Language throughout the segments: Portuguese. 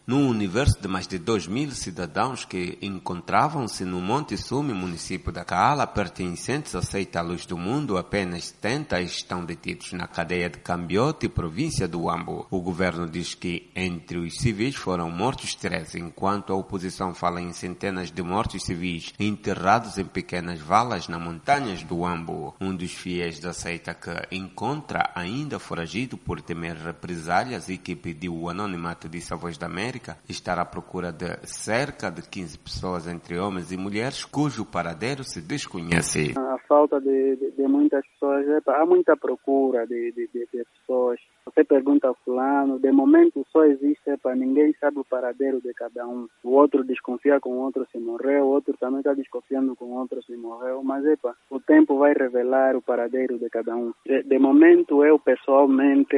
Num universo de mais de 2.000 cidadãos que encontravam-se no Monte Sume, município da Kaala, pertencentes à seita Luz do Mundo, apenas 70 estão detidos na cadeia de Cambiote, província do Huambo. O governo diz que entre os civis foram mortos 13, enquanto a oposição fala em centenas de mortos civis enterrados em pequenas valas nas montanhas do Huambo. Um dos fiéis da seita que encontra ainda foragido por temer represálias e que pediu o anonimato disse à Voz da América estar à procura de cerca de 15 pessoas, entre homens e mulheres, cujo paradeiro se desconhece. A falta de muitas pessoas, há muita procura de pessoas. Você pergunta a fulano, de momento só existe, ninguém sabe o paradeiro de cada um. O outro desconfia com o outro se morreu, o outro também está desconfiando com o outro se morreu, mas o tempo vai revelar o paradeiro de cada um. De momento eu pessoalmente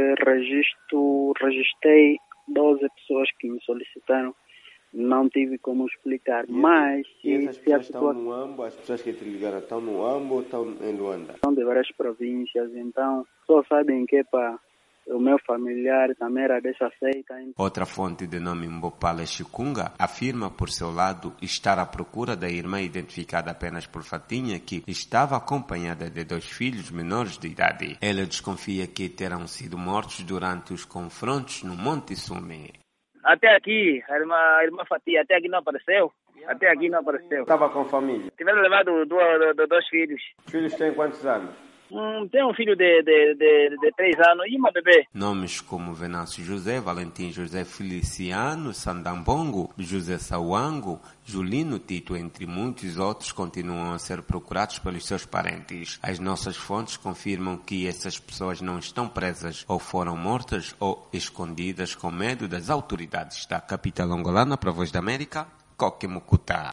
registrei 12 pessoas que me solicitaram, não tive como explicar, mas... E essas pessoas estão no Huambo, as pessoas que te ligaram estão no Huambo ou estão em Luanda? São de várias províncias, então só sabem que o meu familiar também era dessa seita. Outra fonte de nome Mbopale Chikunga afirma por seu lado estar à procura da irmã identificada apenas por Fatinha, que estava acompanhada de 2 filhos menores de idade. Ela desconfia que terão sido mortos durante os confrontos no Monte Sume. Até aqui, a irmã Fatia, até aqui não apareceu. Até aqui não apareceu. Estava com família? Tiveram levado 2 filhos. Os filhos têm quantos anos? Tem um filho de 3 anos e uma bebê. Nomes como Venâncio José, Valentim José Feliciano, Sandambongo, José Sauango, Julino Tito, entre muitos outros, continuam a ser procurados pelos seus parentes. As nossas fontes confirmam que essas pessoas não estão presas ou foram mortas ou escondidas com medo das autoridades. Da capital angolana para a Voz da América, Coque Mucuta.